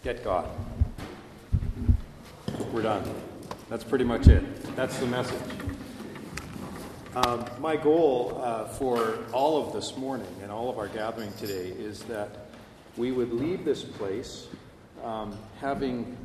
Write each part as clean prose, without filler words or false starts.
Get God. We're done. That's pretty much it. That's the message. My goal for all of this morning and all of our gathering today is that we would leave this place having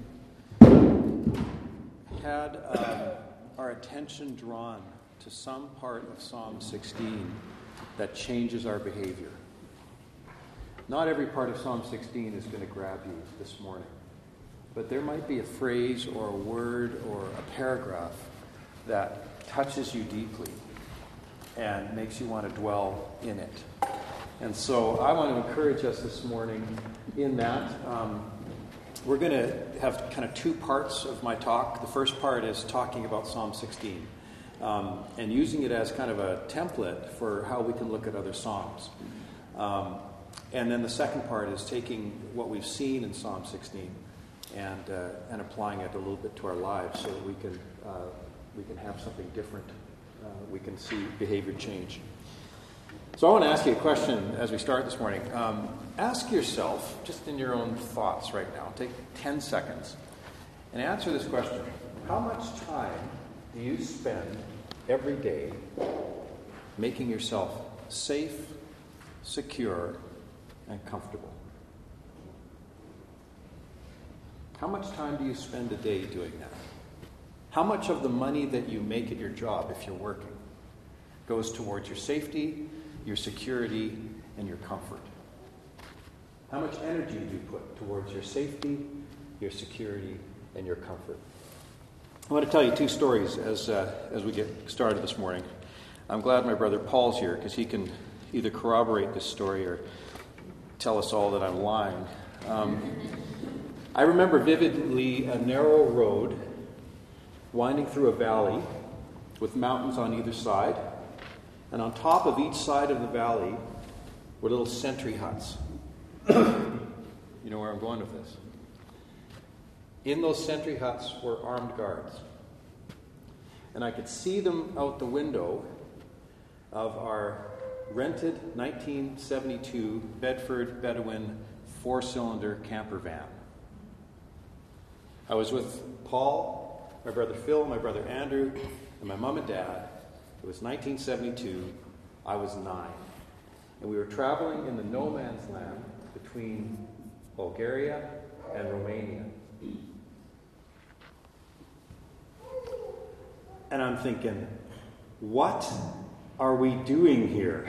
had our attention drawn to some part of Psalm 16 that changes our behavior. Not every part of Psalm 16 is going to grab you this morning, but there might be a phrase or a word or a paragraph that touches you deeply and makes you want to dwell in it. And so I want to encourage us this morning in that. We're going to have kind of two parts of my talk. The first part is talking about Psalm 16 and using it as kind of a template for how we can look at other Psalms. And then the second part is taking what we've seen in Psalm 16 and applying it a little bit to our lives so that we can have something different. We can see behavior change. So I want to ask you a question as we start this morning. Ask yourself, just in your own thoughts right now, take 10 seconds and answer this question. How much time do you spend every day making yourself safe, secure, and comfortable? How much time do you spend a day doing that? How much of the money that you make at your job, if you're working, goes towards your safety, your security, and your comfort? How much energy do you put towards your safety, your security, and your comfort? I want to tell you two stories as we get started this morning. I'm glad my brother Paul's here because he can either corroborate this story or tell us all that I'm lying. I remember vividly a narrow road winding through a valley with mountains on either side. And on top of each side of the valley were little sentry huts. You know where I'm going with this. In those sentry huts were armed guards. And I could see them out the window of our rented 1972 Bedford Bedouin 4-cylinder camper van. I was with Paul, my brother Phil, my brother Andrew, and my mom and dad. It was 1972. I was 9. And we were traveling in the no man's land between Bulgaria and Romania. And I'm thinking, what are we doing here?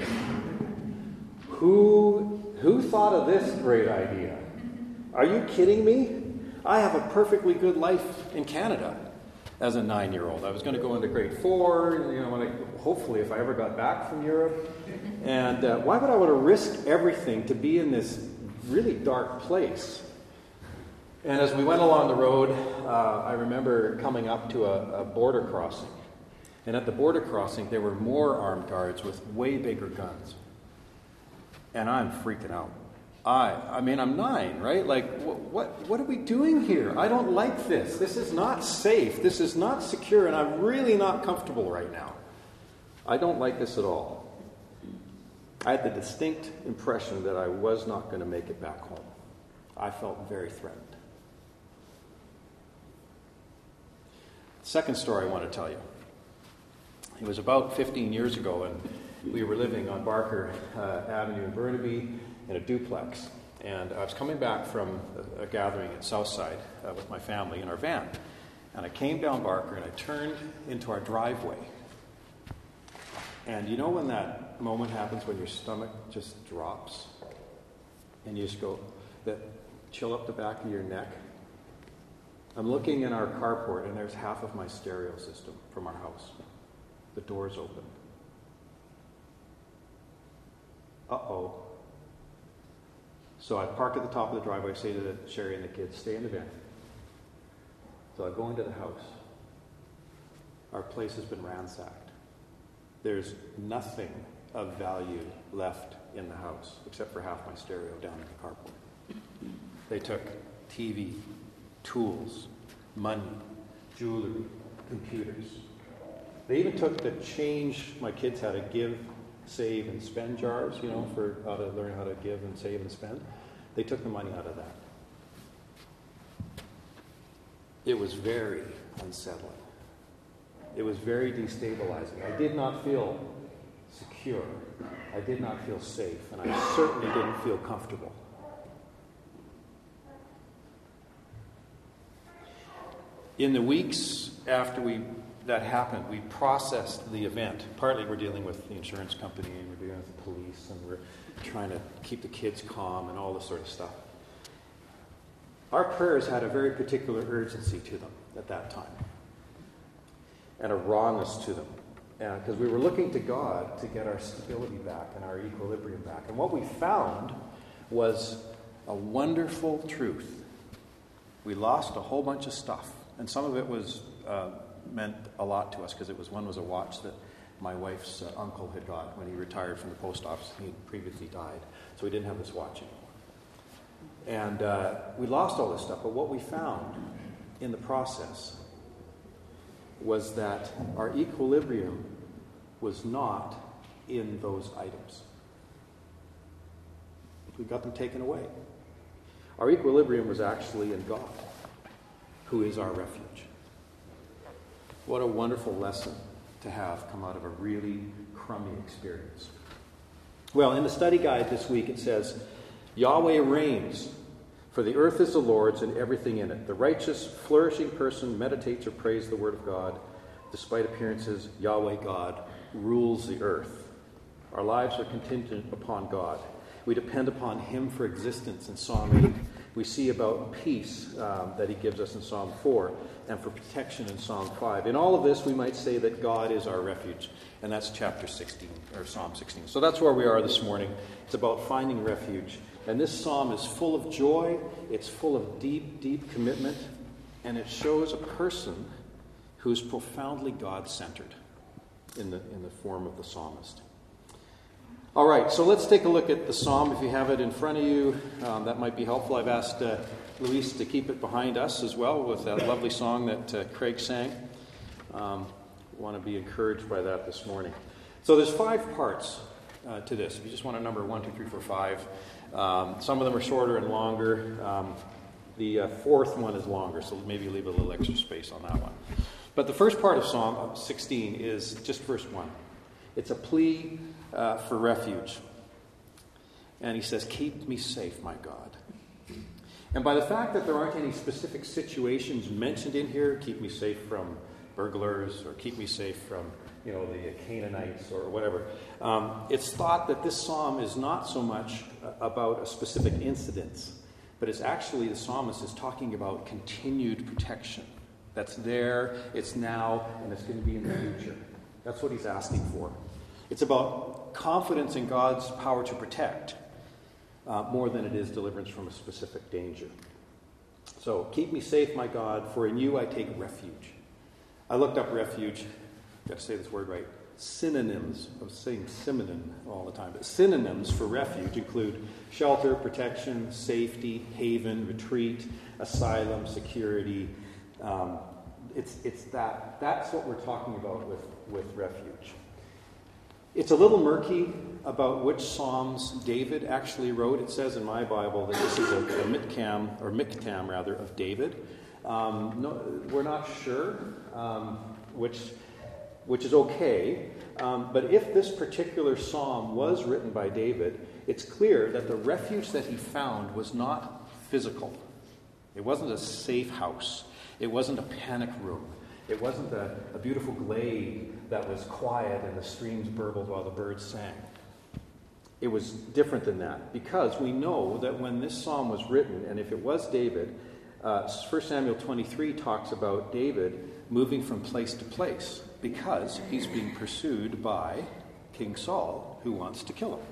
Who thought of this great idea? Are you kidding me? I have a perfectly good life in Canada as a 9-year-old. I was going to go into grade 4, hopefully if I ever got back from Europe. And why would I want to risk everything to be in this really dark place? And as we went along the road, I remember coming up to a border crossing. And at the border crossing, there were more armed guards with way bigger guns. And I'm freaking out. I'm 9, right? Like, what are we doing here? I don't like this. This is not safe. This is not secure, and I'm really not comfortable right now. I don't like this at all. I had the distinct impression that I was not going to make it back home. I felt very threatened. Second story I want to tell you. It was about 15 years ago, and we were living on Barker Avenue in Burnaby in a duplex. And I was coming back from a gathering at Southside with my family in our van. And I came down Barker and I turned into our driveway. And you know when that moment happens when your stomach just drops? And you just go, that chill up the back of your neck? I'm looking in our carport and there's half of my stereo system from our house. The door's open. Uh-oh. So I park at the top of the driveway, say to Sherry and the kids, stay in the van. So I go into the house. Our place has been ransacked. There's nothing of value left in the house, except for half my stereo down in the carport. They took TV, tools, money, jewelry, computers. They even took the change my kids had to give, save, and spend jars, for how to learn how to give and save and spend. They took the money out of that. it was very unsettling. It was very destabilizing. I did not feel secure. I did not feel safe, and I certainly didn't feel comfortable. In the weeks after that happened, we processed the event. Partly we're dealing with the insurance company, and we're dealing with the police, and we're trying to keep the kids calm and all this sort of stuff. Our prayers had a very particular urgency to them at that time, and a rawness to them, because we were looking to God to get our stability back and our equilibrium back. And what we found was a wonderful truth. We lost a whole bunch of stuff, and some of it was meant a lot to us, because one was a watch that my wife's uncle had got when he retired from the post office. He had previously died, so we didn't have this watch anymore. And we lost all this stuff, but what we found in the process was that our equilibrium was not in those items. We got them taken away. Our equilibrium was actually in God, who is our refuge. What a wonderful lesson to have come out of a really crummy experience. Well, in the study guide this week it says, Yahweh reigns, for the earth is the Lord's and everything in it. The righteous, flourishing person meditates or prays the word of God. Despite appearances, Yahweh God rules the earth. Our lives are contingent upon God. We depend upon Him for existence in Psalm 8. We see about peace that He gives us in Psalm 4, and for protection in Psalm 5. In all of this, we might say that God is our refuge, and that's chapter 16, or Psalm 16. So that's where we are this morning. It's about finding refuge. And this psalm is full of joy, it's full of deep, deep commitment, and it shows a person who is profoundly God-centered in the form of the psalmist. All right, so let's take a look at the psalm. If you have it in front of you, that might be helpful. I've asked Luis to keep it behind us as well with that lovely song that Craig sang. Want to be encouraged by that this morning. So there's 5 parts to this. If you just want to number 1, 2, 3, 4, 5. Some of them are shorter and longer. The 4th one is longer, so maybe leave a little extra space on that one. But the first part of Psalm 16 is just verse 1. It's a plea for refuge. And he says, keep me safe, my God. And by the fact that there aren't any specific situations mentioned in here, keep me safe from burglars, or keep me safe from, the Canaanites, or whatever, it's thought that this psalm is not so much about a specific incident, but it's actually the psalmist is talking about continued protection. That's there, it's now, and it's going to be in the future. That's what he's asking for. It's about confidence in God's power to protect more than it is deliverance from a specific danger. So, keep me safe, my God, for in you I take refuge. I looked up refuge. Got to say this word right. Synonyms. I was saying synonym all the time. But synonyms for refuge include shelter, protection, safety, haven, retreat, asylum, security. It's that. That's what we're talking about with refuge. It's a little murky about which Psalms David actually wrote. It says in my Bible that this is a miktam rather, of David. No, we're not sure, which is okay. But if this particular psalm was written by David, it's clear that the refuge that he found was not physical. It wasn't a safe house. It wasn't a panic room. It wasn't a beautiful glade that was quiet and the streams burbled while the birds sang. It was different than that, because we know that when this psalm was written, and if it was David, 1 Samuel 23 talks about David moving from place to place because he's being pursued by King Saul, who wants to kill him.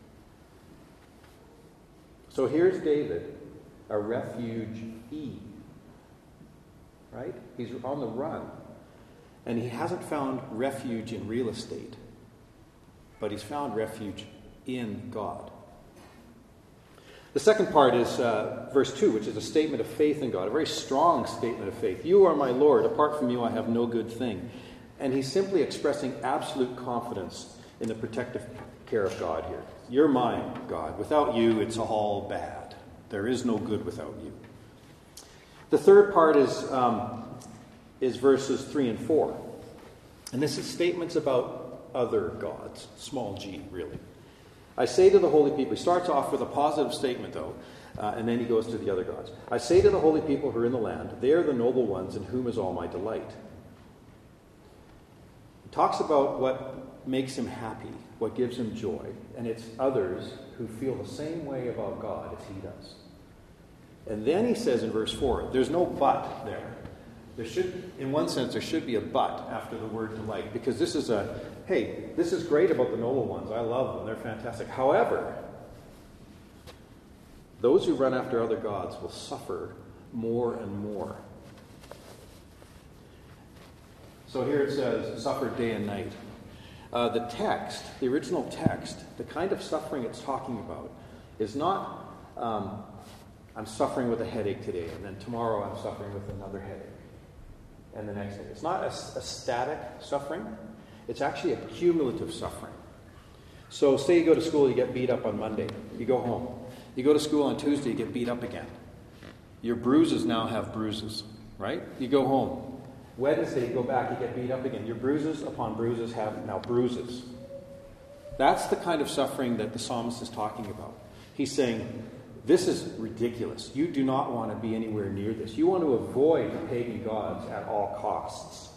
So here's David, a refugee. Right? He's on the run. And he hasn't found refuge in real estate, but he's found refuge in God. The second part is verse 2, which is a statement of faith in God, a very strong statement of faith. You are my Lord. Apart from you, I have no good thing. And he's simply expressing absolute confidence in the protective care of God here. You're mine, God. Without you, it's all bad. There is no good without you. The third part is verses 3 and 4. And this is statements about other gods, small g, really. I say to the holy people, he starts off with a positive statement, though, and then he goes to the other gods. I say to the holy people who are in the land, they are the noble ones in whom is all my delight. He talks about what makes him happy, what gives him joy, and it's others who feel the same way about God as he does. And then he says in verse 4, there's no but there. In one sense, there should be a but after the word delight, because this is this is great about the noble ones. I love them. They're fantastic. However, those who run after other gods will suffer more and more. So here it says, suffer day and night. The original text, the kind of suffering it's talking about is not, I'm suffering with a headache today, and then tomorrow I'm suffering with another headache. And the next day. It's not a static suffering. It's actually a cumulative suffering. So say you go to school, you get beat up on Monday. You go home. You go to school on Tuesday, you get beat up again. Your bruises now have bruises, right? You go home. Wednesday, you go back, you get beat up again. Your bruises upon bruises have now bruises. That's the kind of suffering that the psalmist is talking about. He's saying, this is ridiculous. You do not want to be anywhere near this. You want to avoid the pagan gods at all costs.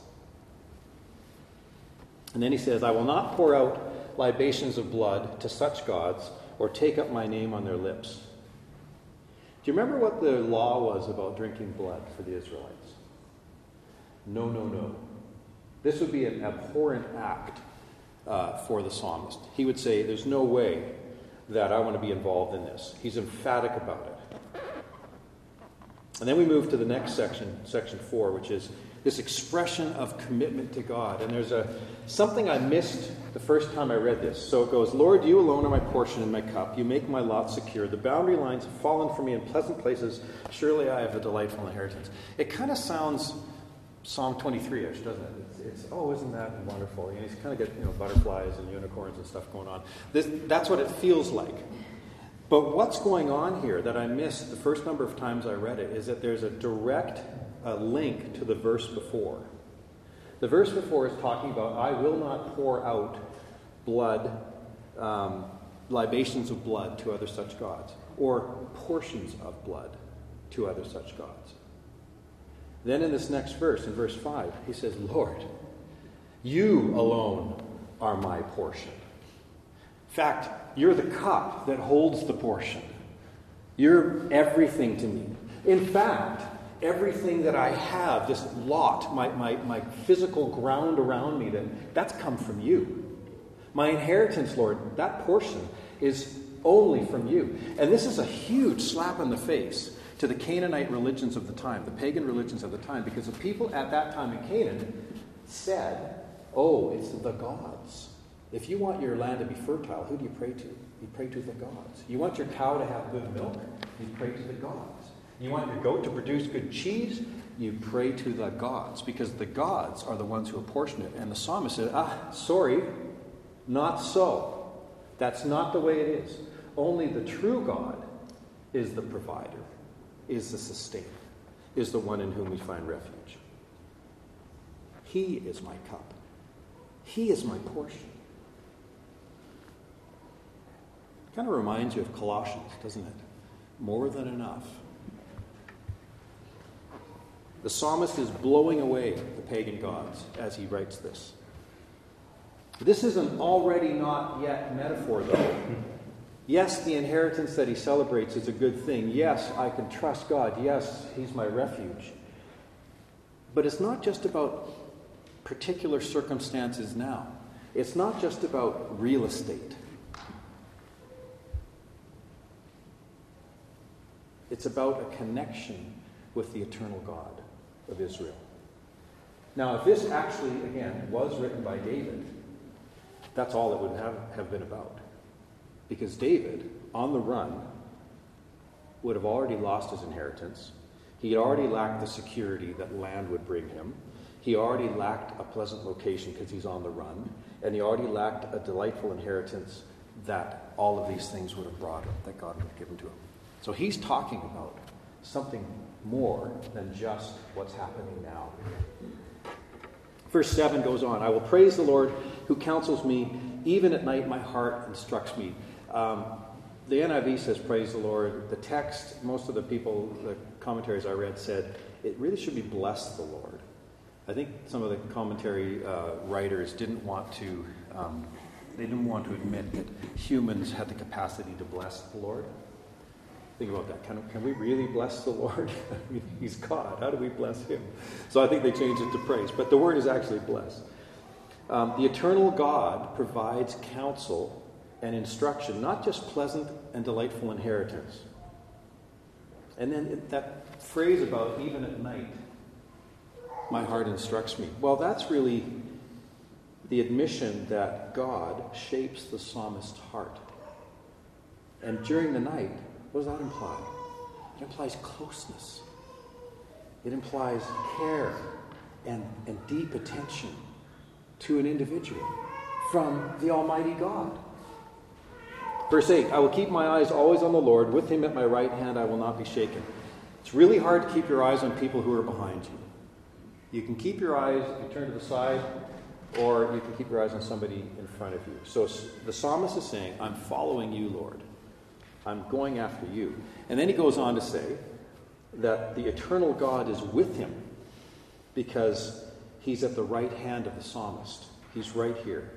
And then he says, I will not pour out libations of blood to such gods or take up my name on their lips. Do you remember what the law was about drinking blood for the Israelites? No, no, no. This would be an abhorrent act for the psalmist. He would say, there's no way that I want to be involved in this. He's emphatic about it. And then we move to the next section, section 4, which is this expression of commitment to God. And there's something I missed the first time I read this. So it goes, Lord, you alone are my portion and my cup. You make my lot secure. The boundary lines have fallen for me in pleasant places. Surely I have a delightful inheritance. It kind of sounds Psalm 23-ish, doesn't it? It's isn't that wonderful? You kind of get butterflies and unicorns and stuff going on. That's what it feels like. But what's going on here that I missed the first number of times I read it is that there's a direct link to the verse before. The verse before is talking about, I will not pour out blood, libations of blood to other such gods, or portions of blood to other such gods. Then in this next verse, in verse 5, he says, Lord, you alone are my portion. In fact, you're the cup that holds the portion. You're everything to me. In fact, everything that I have, this lot, my physical ground around me, that's come from you. My inheritance, Lord, that portion is only from you. And this is a huge slap in the face to the Canaanite religions of the time, the pagan religions of the time, because the people at that time in Canaan said, it's the gods. If you want your land to be fertile, who do you pray to? You pray to the gods. You want your cow to have good milk? You pray to the gods. You want your goat to produce good cheese? You pray to the gods, because the gods are the ones who apportion it. And the psalmist said, sorry, not so. That's not the way it is. Only the true God is the provider, is the sustainer, is the one in whom we find refuge. He is my cup. He is my portion. It kind of reminds you of Colossians, doesn't it? More than enough. The psalmist is blowing away the pagan gods as he writes this. This is an already not yet metaphor, though. Yes, the inheritance that he celebrates is a good thing. Yes, I can trust God. Yes, he's my refuge. But it's not just about particular circumstances now. It's not just about real estate. It's about a connection with the eternal God of Israel. Now, if this actually, again, was written by David, that's all it would have been about. Because David, on the run, would have already lost his inheritance. He had already lacked the security that land would bring him. He already lacked a pleasant location because he's on the run. And he already lacked a delightful inheritance that all of these things would have brought him, that God would have given to him. So he's talking about something more than just what's happening now. Verse 7 goes on, I will praise the Lord who counsels me. Even at night my heart instructs me. The NIV says praise the Lord. The text, most of the people, the commentaries I read said, it really should be bless the Lord. I think some of the commentary writers didn't want to admit that humans had the capacity to bless the Lord. Think about that. Can we really bless the Lord? I mean, he's God. How do we bless him? So I think they changed it to praise. But the word is actually bless. The eternal God provides counsel and instruction, not just pleasant and delightful inheritance. And then that phrase about even at night, my heart instructs me. Well, that's really the admission that God shapes the psalmist's heart. And during the night, what does that imply? It implies closeness. It implies care and deep attention to an individual from the Almighty God. Verse 8, I will keep my eyes always on the Lord. With him at my right hand I will not be shaken. It's really hard to keep your eyes on people who are behind you. You can keep your eyes, you turn to the side, or you can keep your eyes on somebody in front of you. So the psalmist is saying, I'm following you, Lord. I'm going after you. And then he goes on to say that the eternal God is with him because he's at the right hand of the psalmist. He's right here.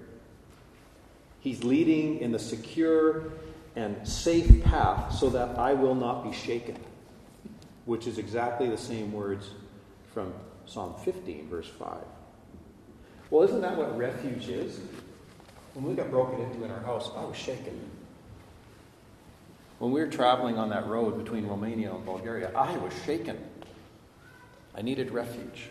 He's leading in the secure and safe path so that I will not be shaken, which is exactly the same words from Psalm 15, verse 5. Well, isn't that what refuge is? When we got broken into in our house, I was shaken. When we were traveling on that road between Romania and Bulgaria, I was shaken. I needed refuge.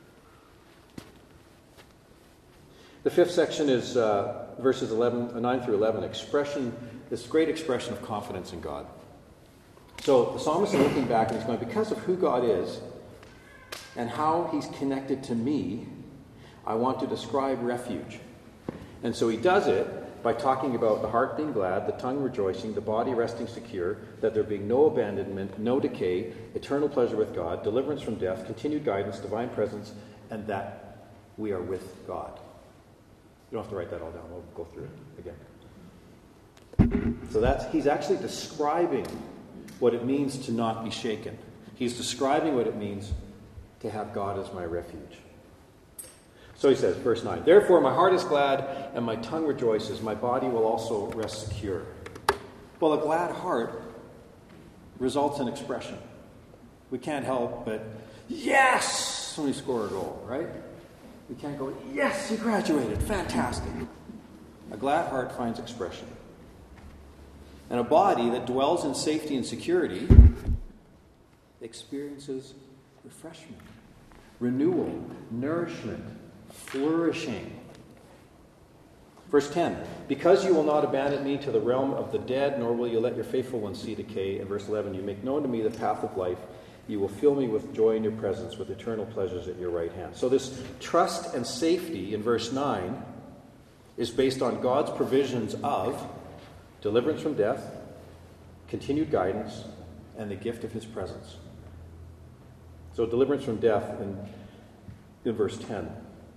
The fifth section is verses 9 through 11, this great expression of confidence in God. So the psalmist is looking back and he's going, because of who God is and how he's connected to me, I want to describe refuge. And so he does it by talking about the heart being glad, the tongue rejoicing, the body resting secure, that there being no abandonment, no decay, eternal pleasure with God, deliverance from death, continued guidance, divine presence, and that we are with God. You don't have to write that all down. We'll go through it again. So he's actually describing what it means to not be shaken. He's describing what it means to have God as my refuge. So he says, verse 9, therefore my heart is glad and my tongue rejoices. My body will also rest secure. Well, a glad heart results in expression. We can't help but, yes, when we score a goal, right? We can't go, yes, you graduated, fantastic. A glad heart finds expression. And a body that dwells in safety and security experiences refreshment, renewal, nourishment, flourishing. Verse 10, because you will not abandon me to the realm of the dead, nor will you let your faithful one see decay. And verse 11, you make known to me the path of life. You will fill me with joy in your presence, with eternal pleasures at your right hand. So this trust and safety in verse 9 is based on God's provisions of deliverance from death, continued guidance, and the gift of his presence. So deliverance from death in verse 10.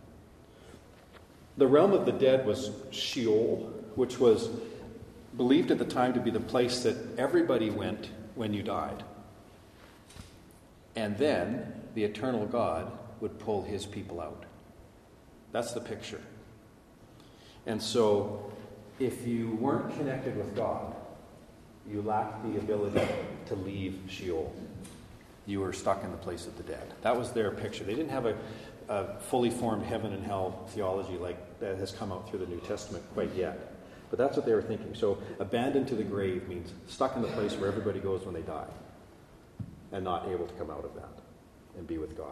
The realm of the dead was Sheol, which was believed at the time to be the place that everybody went when you died. And then the eternal God would pull his people out. That's the picture. And so if you weren't connected with God, you lacked the ability to leave Sheol. You were stuck in the place of the dead. That was their picture. They didn't have a fully formed heaven and hell theology like that has come out through the New Testament quite yet. But that's what they were thinking. So abandoned to the grave means stuck in the place where everybody goes when they die and not able to come out of that and be with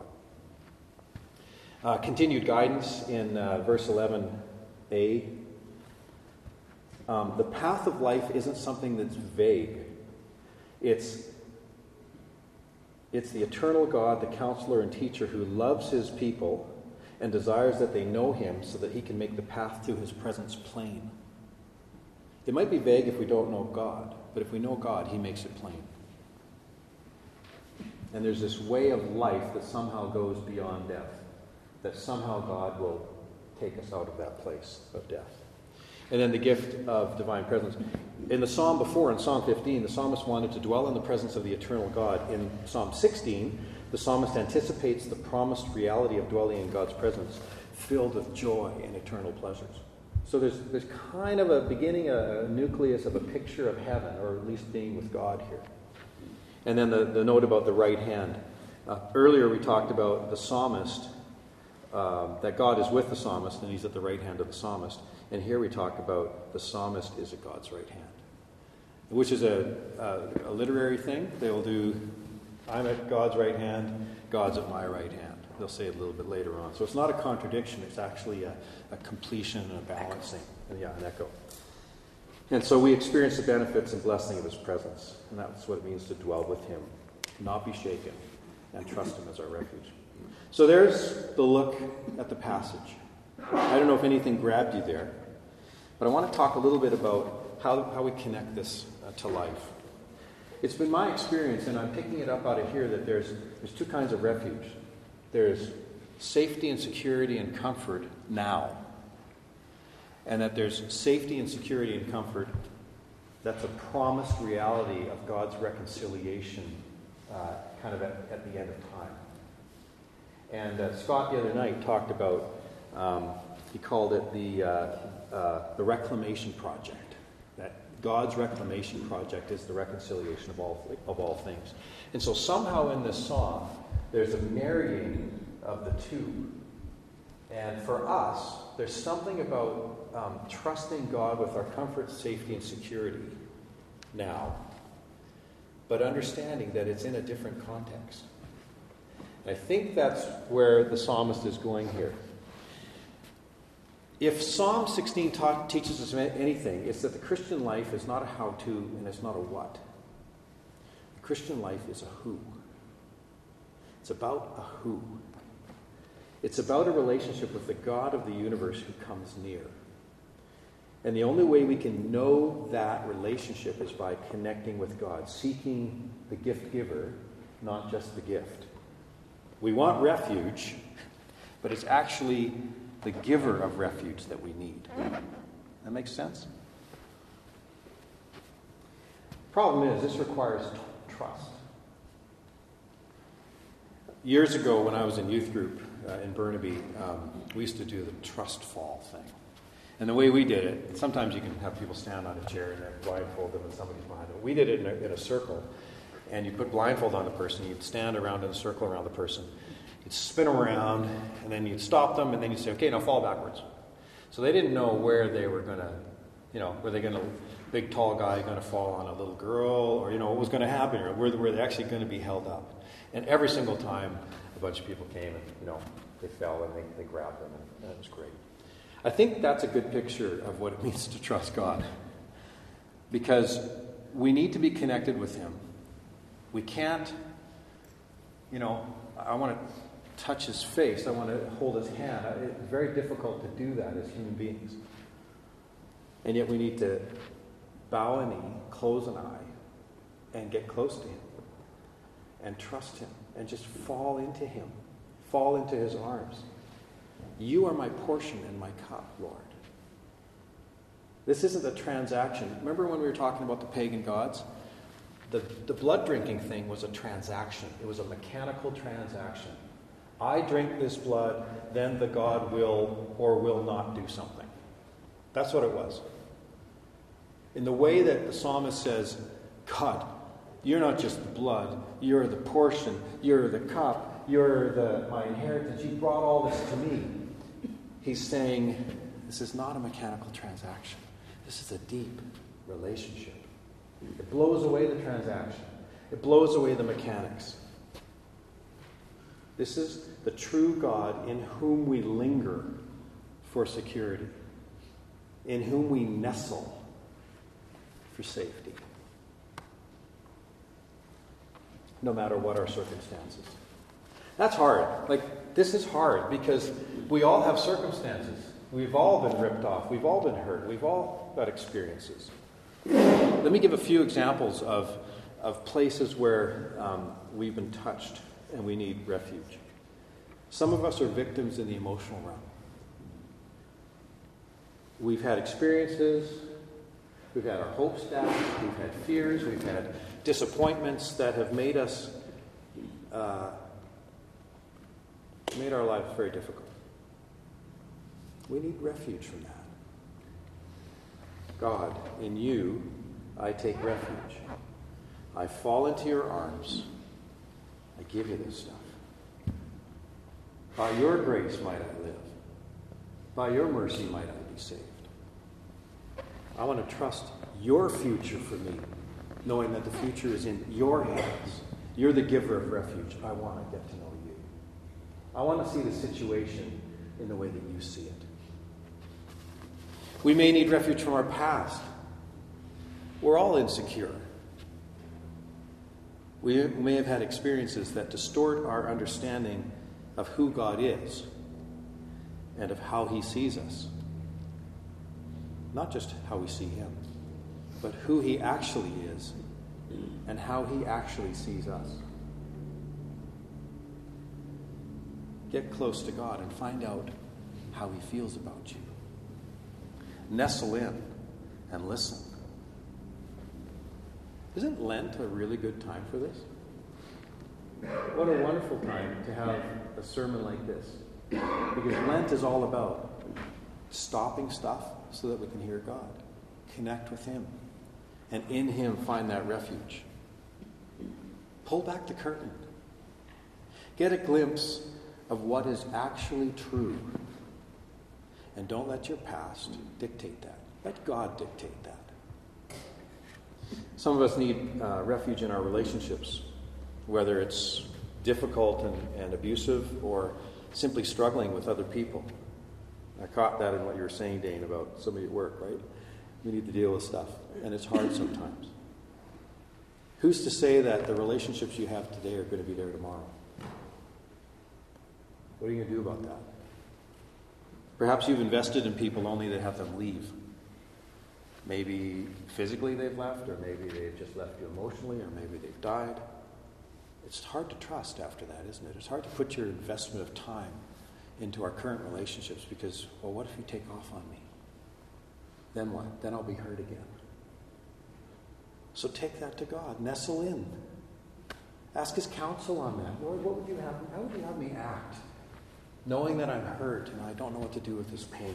God. Continued guidance in verse 11a. The path of life isn't something that's vague. It's the eternal God, the counselor and teacher who loves his people and desires that they know him so that he can make the path to his presence plain. It might be vague if we don't know God, but if we know God, he makes it plain. And there's this way of life that somehow goes beyond death, that somehow God will take us out of that place of death. And then the gift of divine presence. In the psalm before, in Psalm 15, the psalmist wanted to dwell in the presence of the eternal God. In Psalm 16, the psalmist anticipates the promised reality of dwelling in God's presence, filled with joy and eternal pleasures. So there's kind of a beginning, a nucleus of a picture of heaven, or at least being with God here. And then the note about the right hand. Earlier we talked about the psalmist, that God is with the psalmist and he's at the right hand of the psalmist. And here we talk about the psalmist is at God's right hand, which is a literary thing. They will do, I'm at God's right hand, God's at my right hand. They'll say it a little bit later on. So it's not a contradiction. It's actually a completion and a balancing. And an echo. And so we experience the benefits and blessing of his presence. And that's what it means to dwell with him, not be shaken, and trust him as our refuge. So there's the look at the passage. I don't know if anything grabbed you there, but I want to talk a little bit about how we connect this to life. It's been my experience, and I'm picking it up out of here, that there's two kinds of refuge. There's safety and security and comfort now. And that there's safety and security and comfort that's a promised reality of God's reconciliation kind of at the end of time. And Scott the other night talked about, he called it the Reclamation Project. That God's Reclamation Project is the reconciliation of all things. And so somehow in this psalm, there's a marrying of the two. And for us, there's something about trusting God with our comfort, safety, and security now, but understanding that it's in a different context. And I think that's where the psalmist is going here. If Psalm 16 teaches us anything, it's that the Christian life is not a how-to and it's not a what. The Christian life is a who. It's about a who. It's about a relationship with the God of the universe who comes near. And the only way we can know that relationship is by connecting with God, seeking the gift giver, not just the gift. We want refuge, but it's actually the giver of refuge that we need. That makes sense? Problem is, this requires trust. Years ago, when I was in youth group in Burnaby, we used to do the trust fall thing. And the way we did it, sometimes you can have people stand on a chair and they're blindfolded and somebody's behind them. We did it in a circle. And you put blindfold on the person, you'd stand around in a circle around the person, you'd spin around, and then you'd stop them, and then you'd say, okay, now fall backwards. So they didn't know where they were going to, were they going to, big tall guy going to fall on a little girl, or, what was going to happen, or were they actually going to be held up? And every single time, a bunch of people came and, they fell and they grabbed them, and it was great. I think that's a good picture of what it means to trust God. Because we need to be connected with him. We can't, I want to touch his face. I want to hold his hand. It's very difficult to do that as human beings. And yet we need to bow a knee, close an eye, and get close to him. And trust him. And just fall into him. Fall into his arms. You are my portion and my cup, Lord. This isn't a transaction. Remember when we were talking about the pagan gods? The blood drinking thing was a transaction. It was a mechanical transaction. I drink this blood, then the god will or will not do something. That's what it was. In the way that the psalmist says, God, you're not just the blood, you're the portion, you're the cup, you're my inheritance, you brought all this to me. He's saying, this is not a mechanical transaction. This is a deep relationship. It blows away the transaction. It blows away the mechanics. This is the true God in whom we linger for security, in whom we nestle for safety, no matter what our circumstances. That's hard. This is hard because we all have circumstances. We've all been ripped off. We've all been hurt. We've all got experiences. Let me give a few examples of of places where we've been touched and we need refuge. Some of us are victims in the emotional realm. We've had experiences, we've had our hopes dashed, we've had fears, we've had disappointments that have made us, made our lives very difficult. We need refuge from that. God, in you, I take refuge. I fall into your arms. I give you this stuff. By your grace might I live. By your mercy might I be saved. I want to trust your future for me, knowing that the future is in your hands. You're the giver of refuge. I want to get to know you. I want to see the situation in the way that you see it. We may need refuge from our past. We're all insecure. We may have had experiences that distort our understanding of who God is and of how he sees us. Not just how we see him, but who he actually is and how he actually sees us. Get close to God and find out how he feels about you. Nestle in and listen. Isn't Lent a really good time for this? What a wonderful time to have a sermon like this. Because Lent is all about stopping stuff so that we can hear God, connect with him, and in him find that refuge. Pull back the curtain. Get a glimpse of what is actually true. And don't let your past dictate that. Let God dictate that. Some of us need refuge in our relationships, whether it's difficult and abusive or simply struggling with other people. I caught that in what you were saying, Dane, about somebody at work, right? We need to deal with stuff, and it's hard sometimes. Who's to say that the relationships you have today are going to be there tomorrow? What are you going to do about that? Perhaps you've invested in people only to have them leave. Maybe physically they've left, or maybe they've just left you emotionally, or maybe they've died. It's hard to trust after that, isn't it? It's hard to put your investment of time into our current relationships because, well, what if you take off on me? Then what? Then I'll be hurt again. So take that to God. Nestle in. Ask his counsel on that. Lord, how would you have me act? Knowing that I'm hurt and I don't know what to do with this pain.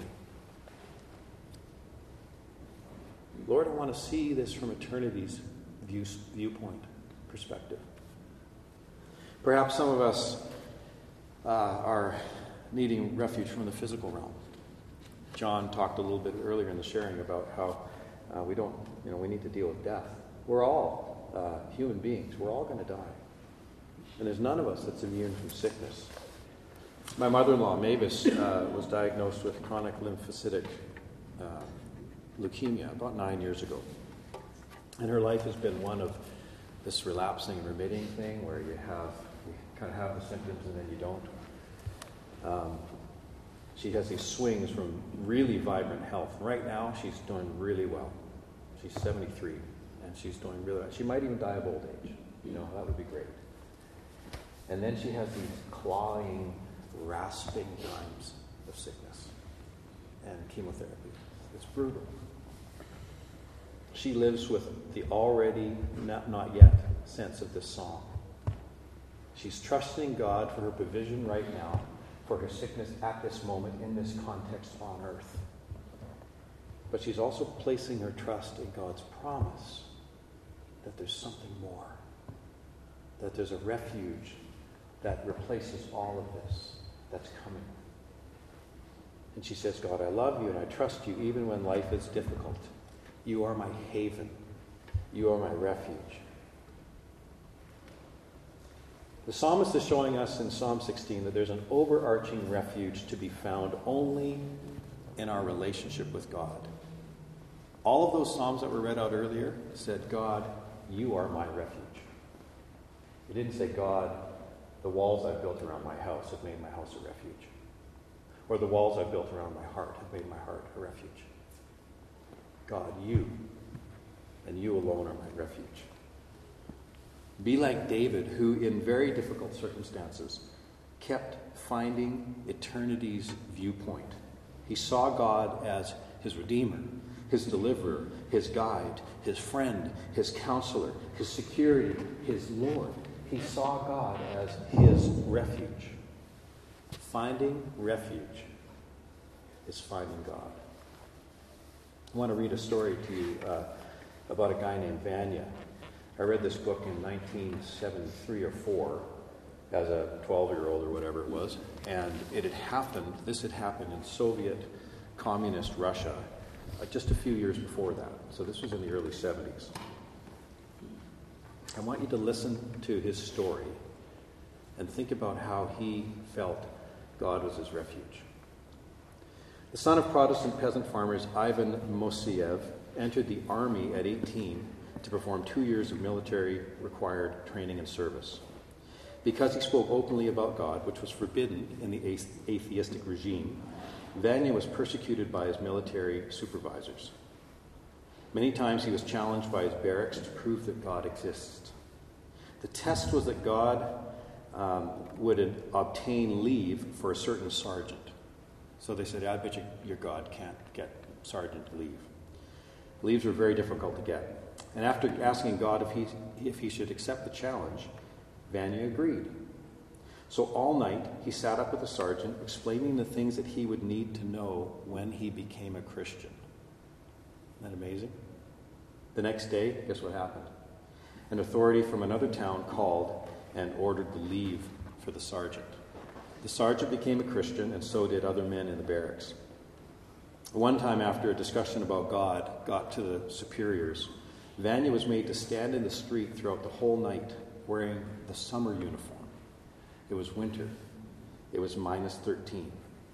Lord, I want to see this from eternity's viewpoint, perspective. Perhaps some of us are needing refuge from the physical realm. John talked a little bit earlier in the sharing about how we need to deal with death. We're all human beings. We're all going to die. And there's none of us that's immune from sickness. My mother-in-law, Mavis, was diagnosed with chronic lymphocytic leukemia about 9 years ago. And her life has been one of this relapsing and remitting thing where you kind of have the symptoms and then you don't. She has these swings from really vibrant health. Right now, she's doing really well. She's 73, and she's doing really well. She might even die of old age. That would be great. And then she has these clawing, rasping times of sickness and chemotherapy. It's brutal. She lives with the already not yet sense of this song. She's trusting God for her provision right now, for her sickness at this moment, in this context on earth. But she's also placing her trust in God's promise that there's something more, that there's a refuge that replaces all of this that's coming. And she says, God, I love you and I trust you even when life is difficult. You are my haven. You are my refuge. The psalmist is showing us in Psalm 16 that there's an overarching refuge to be found only in our relationship with God. All of those psalms that were read out earlier said, God, you are my refuge. It didn't say, God, the walls I've built around my house have made my house a refuge. Or the walls I've built around my heart have made my heart a refuge. God, you, and you alone are my refuge. Be like David, who in very difficult circumstances kept finding eternity's viewpoint. He saw God as his Redeemer, his deliverer, his guide, his friend, his counselor, his security, his Lord. He saw God as his refuge. Finding refuge is finding God. I want to read a story to you about a guy named Vanya. I read this book in 1973 or 4 as a 12-year-old or whatever it was, and this had happened in Soviet communist Russia just a few years before that. So this was in the early 70s. I want you to listen to his story and think about how he felt God was his refuge. The son of Protestant peasant farmers Ivan Moiseyev entered the army at 18 to perform 2 years of military-required training and service. Because he spoke openly about God, which was forbidden in the atheistic regime, Vanya was persecuted by his military supervisors. Many times he was challenged by his barracks to prove that God exists. The test was that God would obtain leave for a certain sergeant. So they said, I bet your God can't get sergeant leave. Leaves were very difficult to get. And after asking God if he should accept the challenge, Vanya agreed. So all night he sat up with the sergeant, explaining the things that he would need to know when he became a Christian. Isn't that amazing? The next day, guess what happened? An authority from another town called and ordered the leave for the sergeant. The sergeant became a Christian, and so did other men in the barracks. One time, after a discussion about God got to the superiors, Vanya was made to stand in the street throughout the whole night wearing the summer uniform. It was winter. It was -13.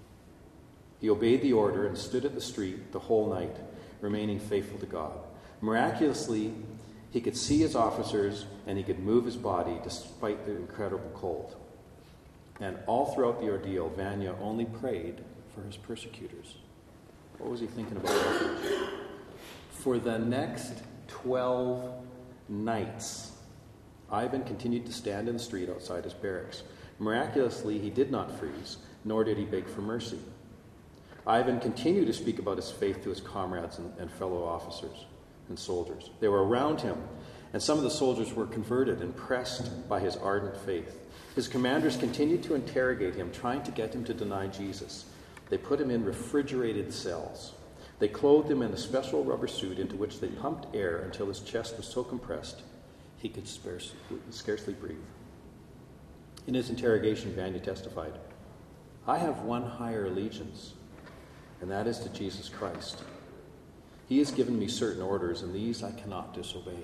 He obeyed the order and stood at the street the whole night, remaining faithful to God. Miraculously, he could see his officers and he could move his body despite the incredible cold. And all throughout the ordeal, Vanya only prayed for his persecutors. What was he thinking about refuge? For the next 12 nights, Ivan continued to stand in the street outside his barracks. Miraculously, he did not freeze, nor did he beg for mercy. Ivan continued to speak about his faith to his comrades and fellow officers and soldiers. They were around him, and some of the soldiers were converted, impressed by his ardent faith. His commanders continued to interrogate him, trying to get him to deny Jesus. They put him in refrigerated cells. They clothed him in a special rubber suit into which they pumped air until his chest was so compressed he could scarcely breathe. In his interrogation, Vanya testified, I have one higher allegiance, and that is to Jesus Christ. He has given me certain orders, and these I cannot disobey.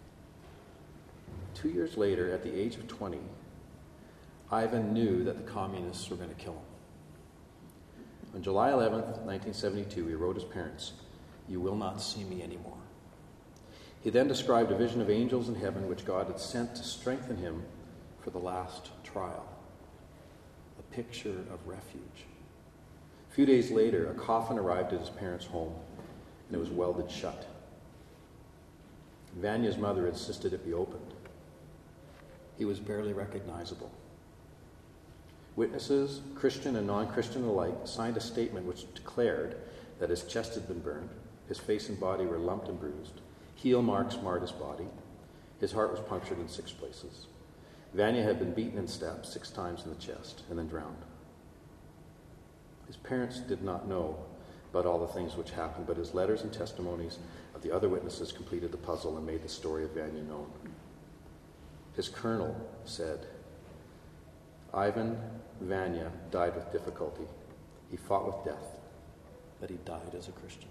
2 years later, at the age of 20, Ivan knew that the communists were going to kill him. On July 11th, 1972, he wrote his parents, "You will not see me anymore." He then described a vision of angels in heaven which God had sent to strengthen him for the last trial. A picture of refuge. A few days later, a coffin arrived at his parents' home, and it was welded shut. Vanya's mother insisted it be opened. He was barely recognizable. Witnesses, Christian and non-Christian alike, signed a statement which declared that his chest had been burned, his face and body were lumped and bruised, heel marks marred his body, his heart was punctured in 6 places. Vanya had been beaten and stabbed 6 times in the chest and then drowned. His parents did not know about all the things which happened, but his letters and testimonies of the other witnesses completed the puzzle and made the story of Vanya known. His colonel said, Ivan Vanya died with difficulty. He fought with death, but he died as a Christian.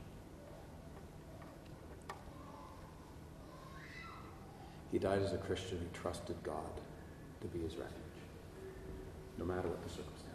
He died as a Christian who trusted God to be his refuge, no matter what the circumstances.